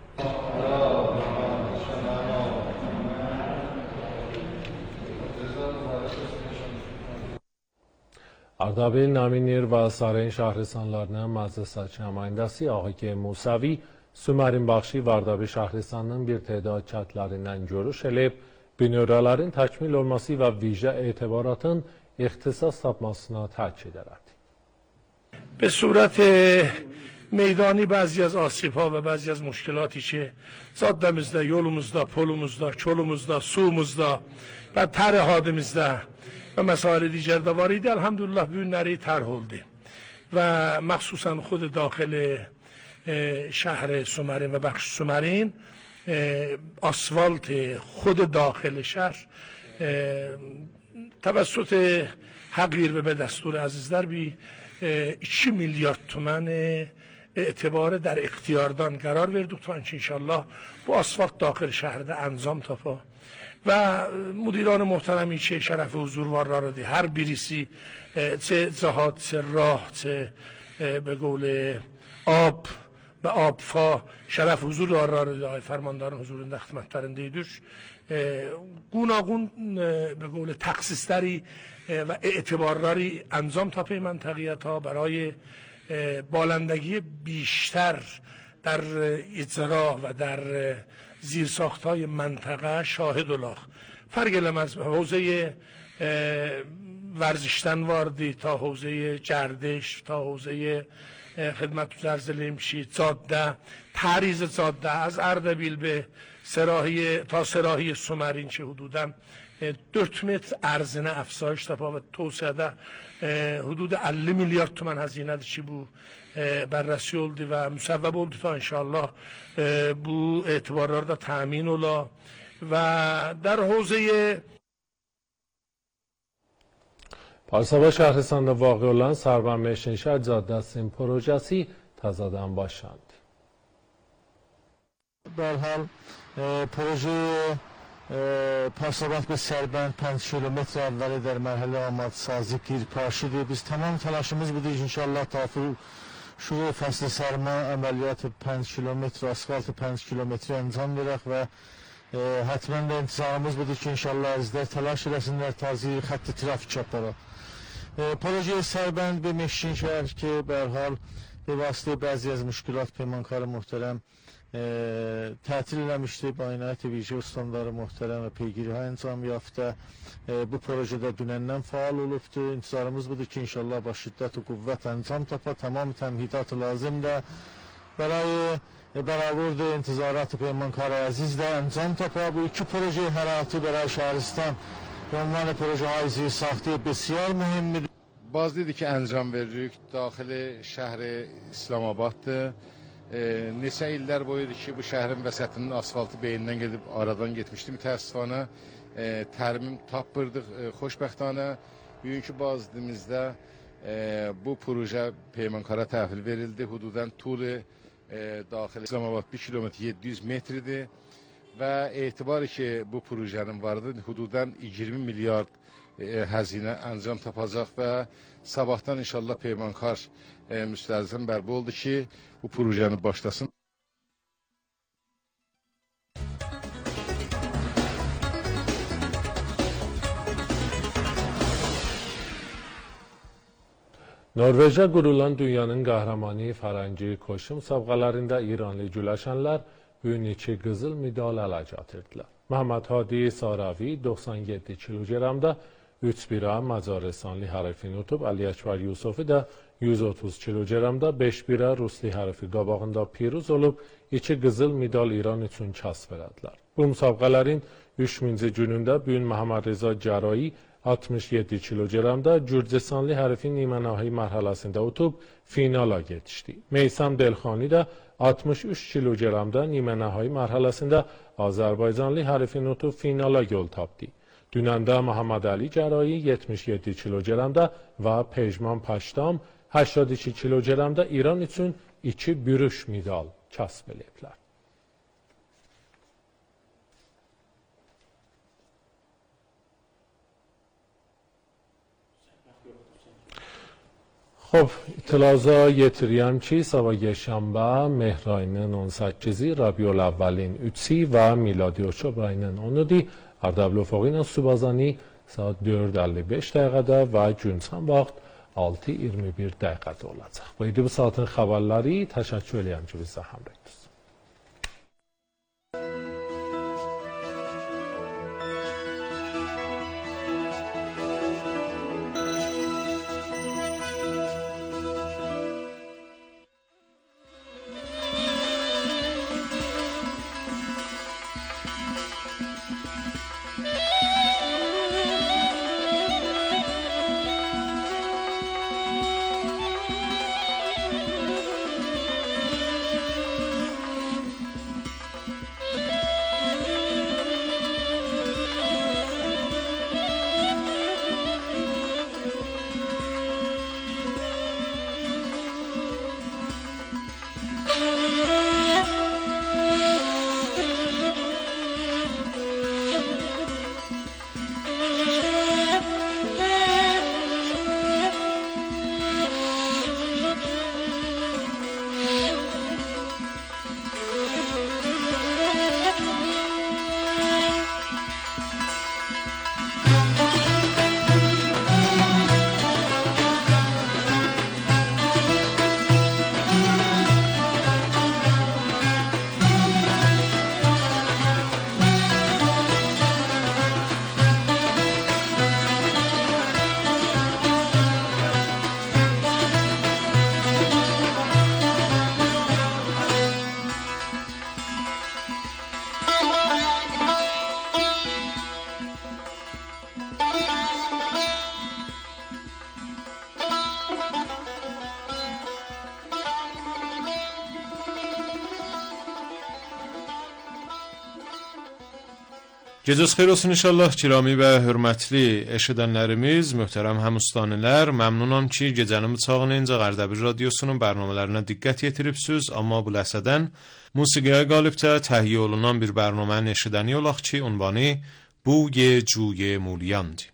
Ardabil Naminir və Sarayın Şahristanlarının Məclis nümayəndəsi Ağay Musavi Sümərin Baxşı və Ardabil Şahristanının bir tədağı kətlərindən görüş eləyib, bünövrələrin təkmil olması və vicə etibaratın ixtisas tapmasına təkid edildi. به صورت میدانی بعضی از آسیب ها و بعضی از مشکلاتی که زادمizdə, yolumuzda, polumuzda, çolumuzda, suumuzda və tərəhadimizdə və مسائل دیگر də var idi. Elhamdülillah bu günləri tərh oldu. Və məxsusən xud daxil şəhər Sümərin və bəxş Sümərin آسفالت خود داخل شهر توسط حقیر و به دستور عزیزler bir iki milyar تومن اعتبار در اختیاردان قرار verdik تا اینکه انشالله bu asfalt داخل şehirde انجام تاپا و مدیران محترمی که شرف حضور varlardı her birisi چه جهات چه راه چه به قول آب ve abfa şeref huzur ararı fermandarın huzurunda hizmetlerindedir. Gunagun به قول تخصیصleri و اعتبارları انجام تاپه منطقیت‌ها برای بالندگی بیشتر در اجرا و در زیرساخت‌های منطقه شاهد olar. فرق از حوزه ورزشتن واردی تا حوزه گردش تا حوزه خدمت عرض لیمشی جاده تعریض جاده از اردبیل به سراحی تا سراحی سومرین که حدوداً dört متر ارزنه افزایش تاپا و توسعه حدود elli milyar تومن هزینه‌dir ki bu بررسی oldu و müsəvvəb oldu تا انشالله bu etibarlar da təmin ola və در حوزه Parsava Şəhrisanda vaqe olan Sarban Meşinşah Caddəsinin projesi təzədən başlandı. Bərhal e, proje e, Parsabaq və Sərbən beş kilometr əvvəl edər mərhələ amadı sazı qirpaşidir. Biz tamam təlaşımız budur inşallah tafil şuru fəsli sərma əməliyyatı beş kilometr, asfaltı beş kilometr əncam verək və e, hətmən də intizamımız budur ki inşallah əzizlər təlaş eləsinlər tazi xətti trafik yapara. پروژه سربند به مشین شهر که به هر حال به واسطه بعضی از مشکلات پیمانکار محترم تعطیل نمیشته با عنایت ویژه استاندار محترم و پیگیری ها انجام یافته bu projede dünenden faal olubdu. İntizarımız budur ki inşallah با şiddet و قوت انجام تاپا تمام تمهیدات لازم ده برای برآورد انتظارات پیمانکار عزیز ده انجام تاپا. Bu iki proje hayatı برای شهرستان به عنوان پروژه های زیرساختی بسیار مهمه. باز دیدی که انجام veririk داخل شهر اسلام آباد neçə illər boyudur ki, bu şəhərin vəsətinin asfaltı beynindən gedib aradan getmişdi. Mütəəssifانه tərmim tapırdıq. Xoşbəxtanə bugünkü bazımızda bu proje peymankara təhvil verildi. Hududan tulu daxil İslamabad bir kilometr yeddi yüz metrdir və etibarı ki, bu projenin vardı, hududan iyirmi milyard həzinə əncam tapacaq və sabahdan inşallah peymankar müstəzəm bərpa oldu ki, bu projeni başlasın. Norveç'e kurulan dünyanın kahramanı Farangi koşu müsabakalarında İranlı güləşənlər bugün iki qızıl medal alacaqdırdılar. Muhammed Hadi Saravi doksan yedi kilogramda üç bira Macaristanlı harifi utub, Ali Ekber Yusufi de yüz otuz kilogramda beş bira Rusli harifi qabağında piruz olub, iki qızıl medal İran üçün kəsb elədilər. Bu müsabaqaların üçüncü günündə bugün Muhammed Reza Cərai altmış yedi kilogramda Gürcistanlı hərifin nimənahı mərhələsində utub finala yetişdi. Meysam Delxani də altmış üç kilogramda nimənahı mərhələsində Azərbaycanlı hərifin utub finala yol tapdı. Dünəndə Muhammed Ali Cərai yetmiş yedi kilogramda və Pejman Paşdam هشتاد و دو kilogramda İran üçün iki bürüş medal kəsb ediblər. خب اطلاعا yetiriyəm ki, sabah şənbə Mehr ayının on səkkizi, Rabiul Əvvəlin üçü və miladi Oktobr ayının onudur. Ərdəbil Ufuqi ilə Subazani saat dörd əlli beş dəqiqədə və günçən vaxt altı iyirmi bir dəqiqədə olacaq. Bu idi bu saatin xəbərləri. Təşəkkür edirəm ki, bizə həmrəh oldunuz. Gecəniz xeyir olsun inşallah, kirami və hörmətli eşidənlərimiz, möhtərəm həmüstanilər. Məmnunam ki, gecənin bıçağını incə Ərdəbil radiosunun bərnamələrinə diqqət yetiribsiniz. Amma bu ləhsədən musiqiyə qalibdə təhiyyə olunan bir bərnamənin eşidəni olaq ki, ünvanı Buye Cuye Muliyandır.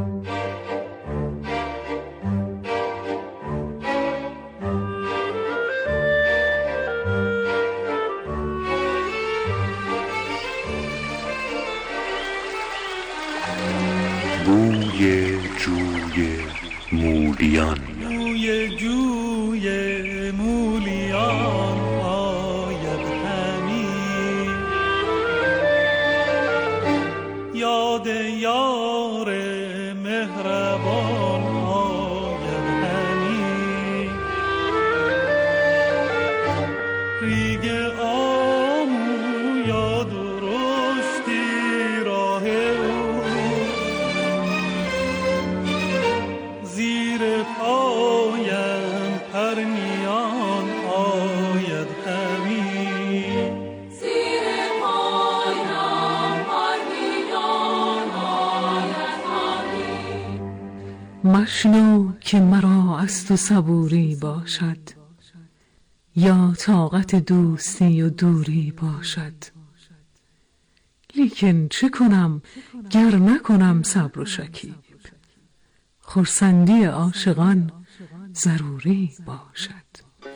بوی جوی مولیان بوی جوی مولیان آید همی یاد یار مهربان آید همی ریگ آمو یاد رشدی راه زیر پایم پرنیان آید مشنو که مرا از تو صبوری باشد، یا طاقت دوستی و دوری باشد. لیکن چه کنم گر نکنم صبر و شکیب، خرسندی عاشقان ضروری باشد.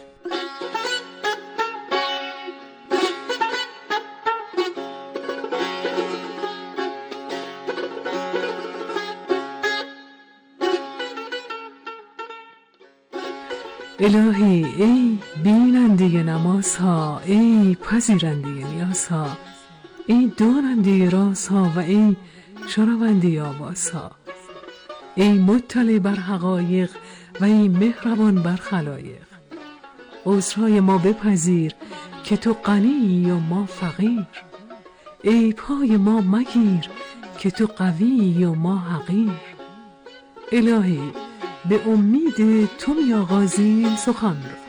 الهی ای بیننده نمازها، ای پذیرنده نیازها، ای داننده رازها و ای شنونده آوازها، ای مطلع بر حقایق و ای مهربان بر خلایق، عذرهای ما بپذیر که تو غنی و ما فقیر، ای پای ما مگیر که تو قوی و ما حقیر. الهی به امید تو می آغازیم سخن را.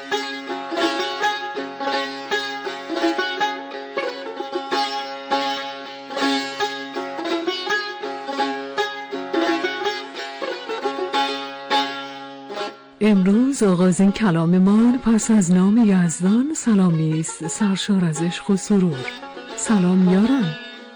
امروز آغاز این کلاممان پس از نام یزدان سلامی است سرشار از عشق و سرور. سلام یاران.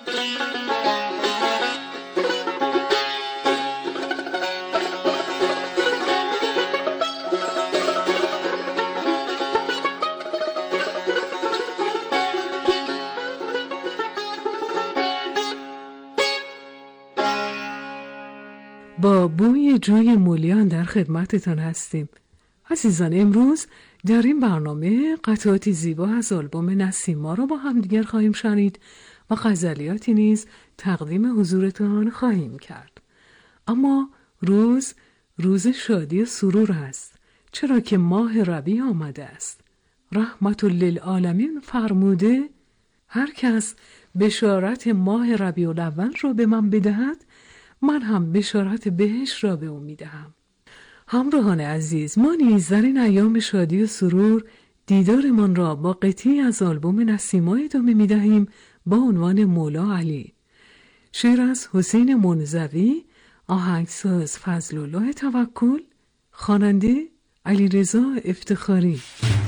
با بوی جوی مولیان در خدمتتان هستیم. عزیزان، امروز در این برنامه قطعاتی زیبا از آلبوم نسیما را با هم دیگر خواهیم شنید و غزلیاتی نیز تقدیم حضورتان خواهیم کرد. اما روز روز شادی و سرور است، چرا که ماه ربیع آمده است. رحمت للعالمین فرموده هر کس بشارت ماه ربیع الاول را به من بدهد، من هم بشارت بهش را به او میدهم. همراهان عزیز، ما نیز در این ایام شادی و سرور دیدارمان را با قطعی از آلبوم نسیما ادامه میدهیم با عنوان مولا علی. شعر از حسین منزوی، آهنگساز فضل الله توکل، خواننده علیرضا افتخاری.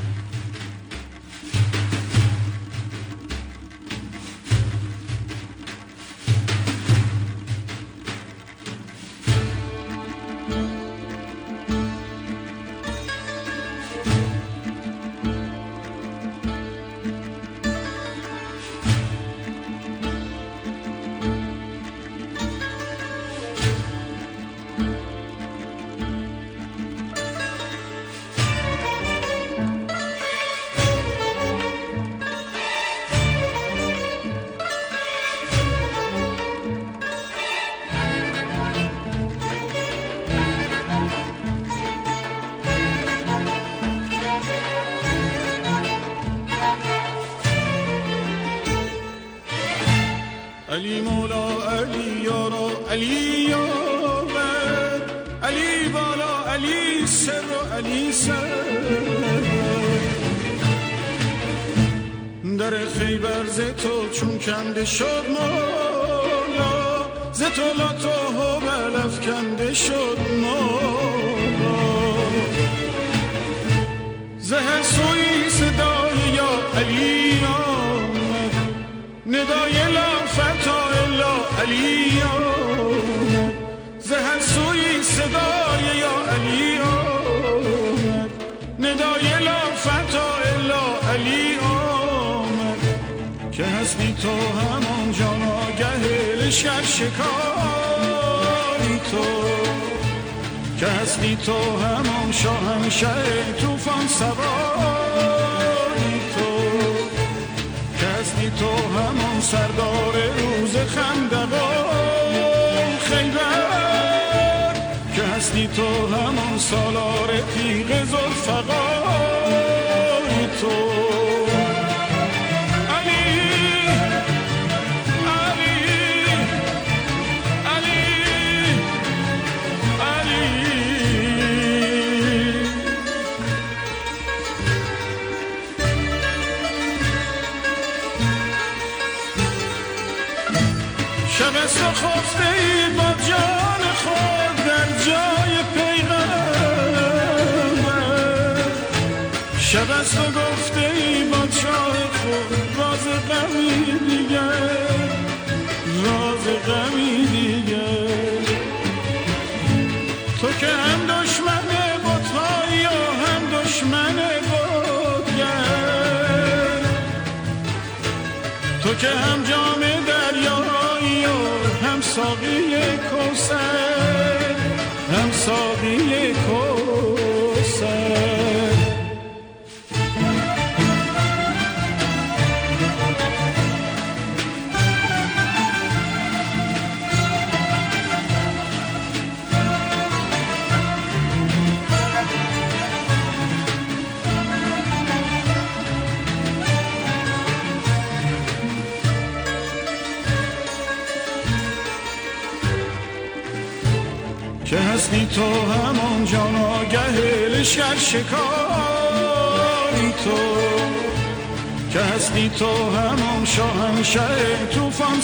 علی مولا علی یارا علی یار، علی بالا علی سر و علی سر، در خیبر ز تو چون کنده شد مولا، ز تو لطف و بلف کنده شد مولا، ز هر سوی صدای یا علی آمد، ندای لا فتا الا علی آمد، ز هر سوی صدای یا علی آمد، ندای لا فتا الا علی آمد، که هستی تو همان جان آگه لشکر شکاری تو، که هستی تو همان شاهنشه طوفان سواری تو، که هستی تو همان سردار روز خندق و خیبر، که هستی تو همان سالار تیغ ذوالفقاری تو. شب است و خفته ای با جان خود در جان شب از تو گفته ای بادشاه خود راز غمی دیگر، راز غمی دیگر. تو که هم دشمن بطهای و هم دشمن بطگر، تو که هم جام دریایی و هم ساقی کوثر، هم ساقی کوثر. که هستی تو همان جان آگه لشکر شکاری تو، که هستی تو همان شاهنشه طوفان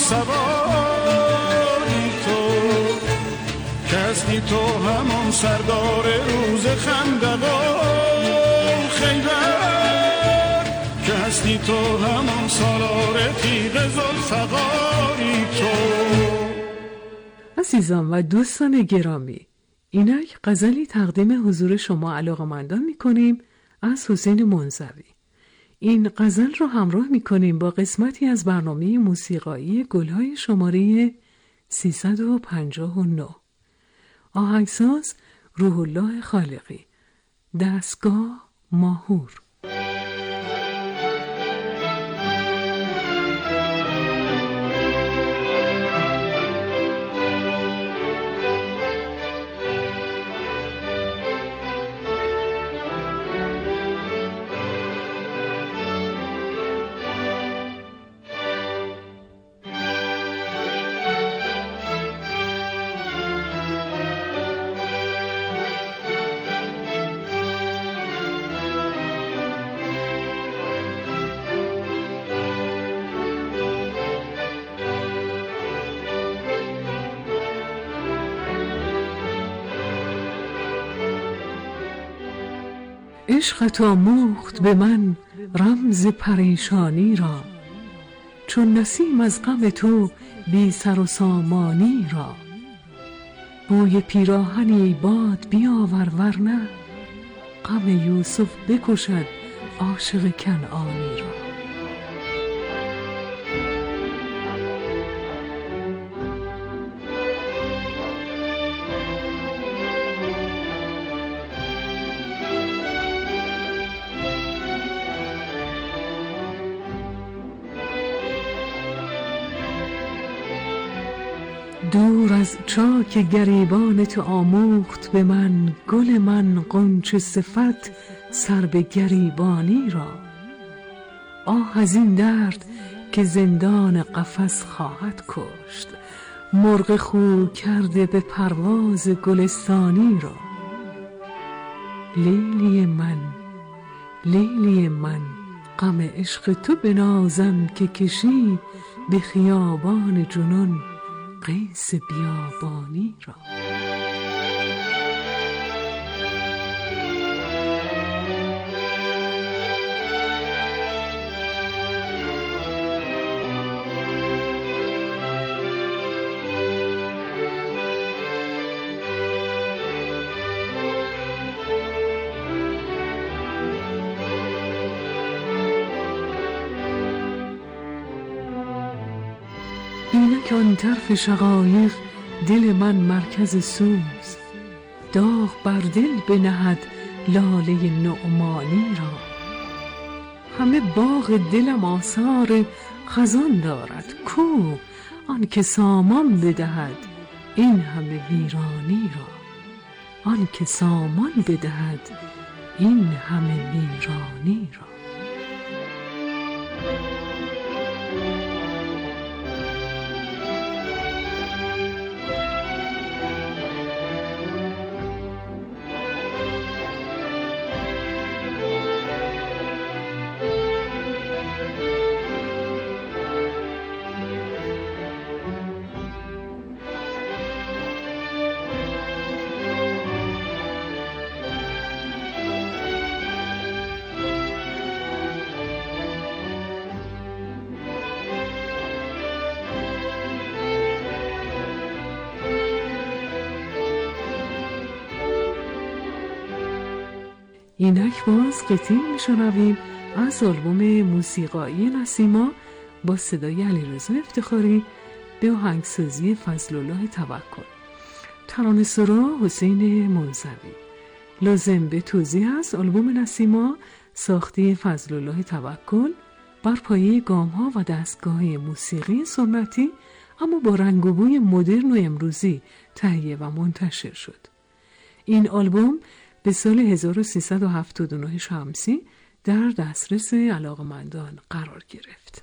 سواری تو، که هستی تو همان سردار روز خندق و خیبر، که هستی تو همان سالار تیغ ذوالفقاری تو. عزیزان و دوستان گرامی، اینک غزلی تقدیم حضور شما علاقه‌مندان می‌کنیم از حسین منزوی. این غزل رو همراه می‌کنیم با قسمتی از برنامه موسیقایی گل‌های شماره سیصد و پنجاه و نه. آهنگساز روح الله خالقی، دستگاه ماهور. عشقت آموخت به من رمز پریشانی را، چون نسیم از غم تو بی سر و سامانی را. بوی پیراهنی باد بیاور ورنه، غم یوسف بکشد عاشق کنعانی را. دور از چاک گریبان تو آموخت به من، گل من غنچه صفت سر به گریبانی را. آه از این درد که زندان قفس خواهد کشت، مرغ خو کرده به پرواز گلستانی را. لیلی من، لیلی من، غم عشق تو بنازم که کشی به خیابان جنون قیس بیابانی را. اینک آن طرف شقایق دل من مرکز سوز، داغ بر دل بنهد لاله نعمانی را. همه باغ دلم آثار خزان دارد، کو آن که سامان بدهد این همه ویرانی را. آن که سامان بدهد این همه ویرانی را. اینک باز قطعی میشنویم از آلبوم موسیقایی نسیما با صدای علیرضا افتخاری به آهنگسازی فضلالله توکل. ترانه‌سرا حسین منزوی. لازم به توضیح است آلبوم نسیما ساخته فضلالله توکل بر پایه گام‌ها و دستگاه موسیقی سنتی اما با رنگ و بوی مدرن و امروزی تهیه و منتشر شد. این آلبوم به سال هزار و سیصد و هفتاد و نه شمسی در دسترس علاقه‌مندان قرار گرفت.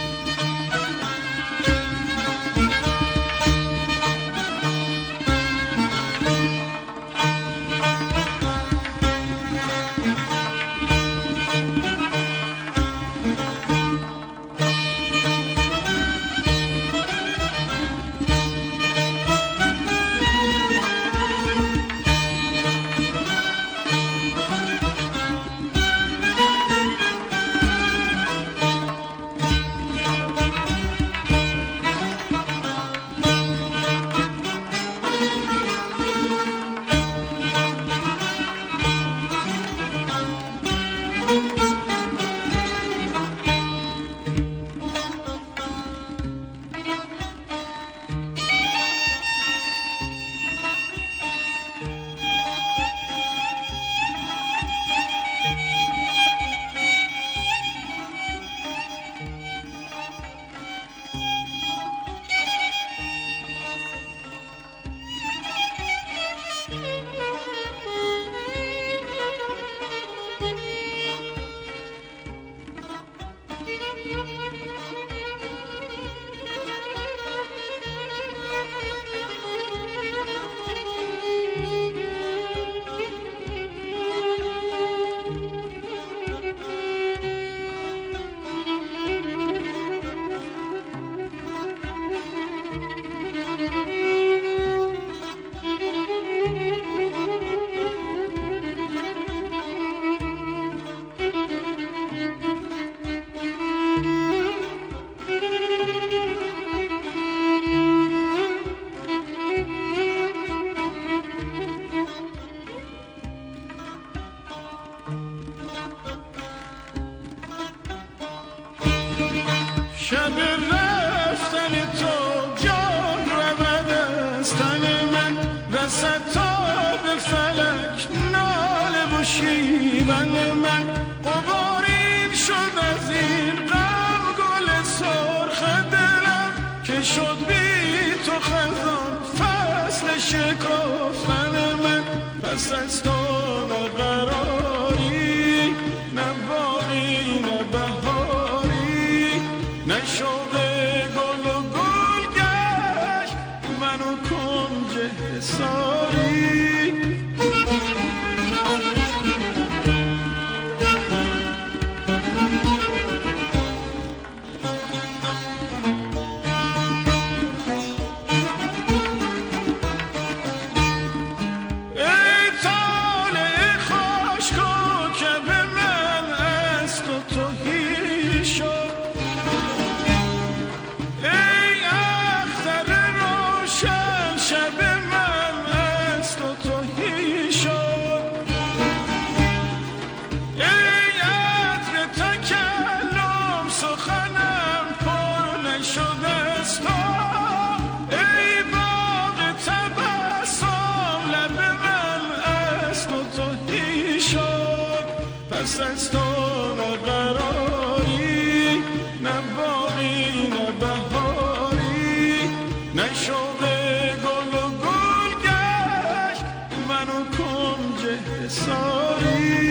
شب رفتن تو جان رود از تن من رسد تا به فلک ناله و شیون من غبارین شد از این غم گل سرخ دلم که شد بی تو خزان فصل شکفتن من پس از تو نه قراری نه باقی نه بهاری نه شوق گل و گل گشت منو کنج حساری پس از تو نه قراری نه باقی نه بهاری نه شوق گل و گل گشت منو کنج حساری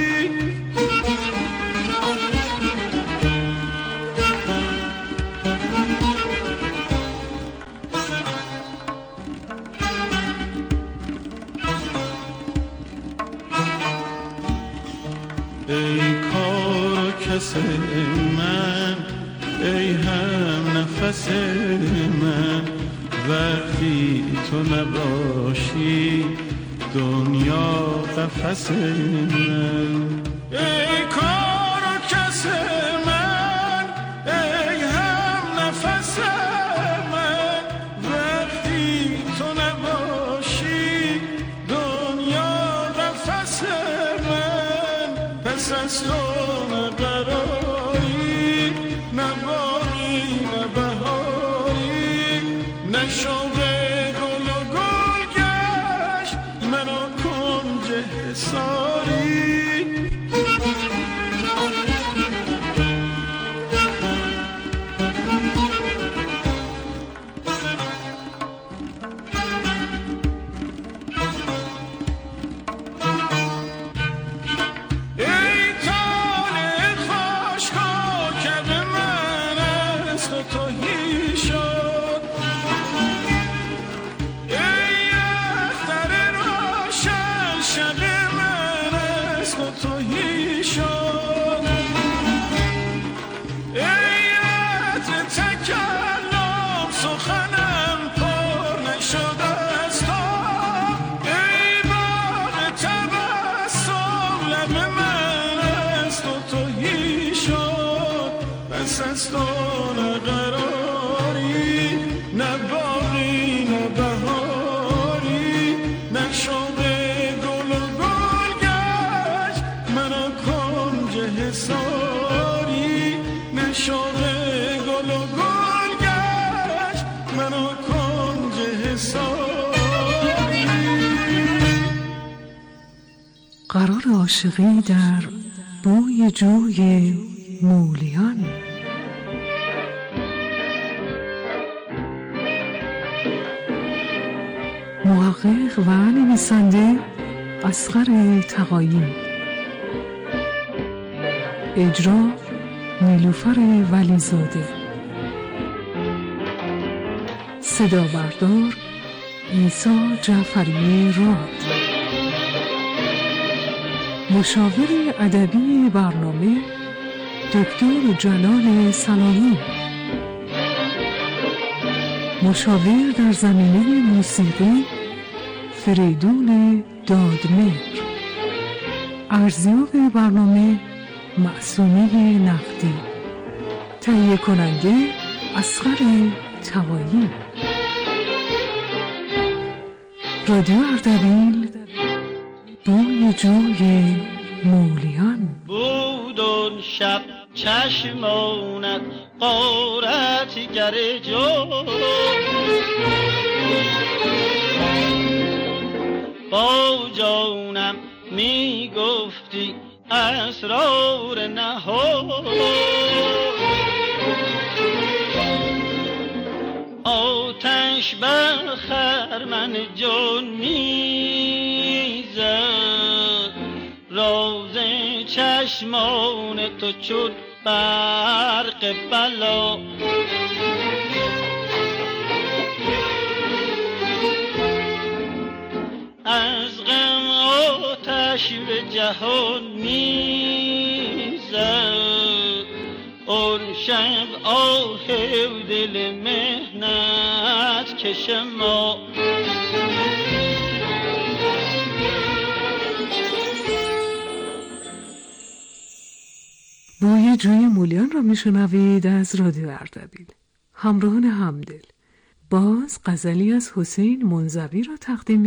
ای کار کس من ای هم نفس من وقتی تو نباشی دنیا قفس من ای کار کس من ای هم نفس من وقتی تو نباشی دنیا قفس من زمستان قراری، نه باقی نه بهاری، نه شوق گل و گل گشت منو کنج حصاری. زمستان قراری، نه باقی نه بهاری، نه شوق گل و گل گشت منو کنج حصاری، نه شوق گل و گل گشت منو کنج حصاری. قرار عاشقی در بوی جوی مولیان. محقق و نویسنده اصغر تقایی، اجرا نیلوفر ولیزاده، صدا بردار عیسی جعفری راد، مشاور ادبی برنامه دکتر جلال سلامی، مشاور در زمینه موسیقی فریدون دادمهر، ارزیاب برنامه معصومه نقدی، تهیه کننده اصغر تقایی. رادیو اردبیل، بوی جوی مولیان. بود اون شب چشمانت غارت گر جو، با جانم می گفتی اسرار نهان، آتش بر خرمن جان می زد، راز چشمان تو چون برق بلا. از غم آتش به جهان می زد، اون شب آه دل مهنت کش ما. بوی جوی مولیان را میشنوید از رادیو اردبیل. همراهان همدل، باز غزلی از حسین منزوی را تقدیم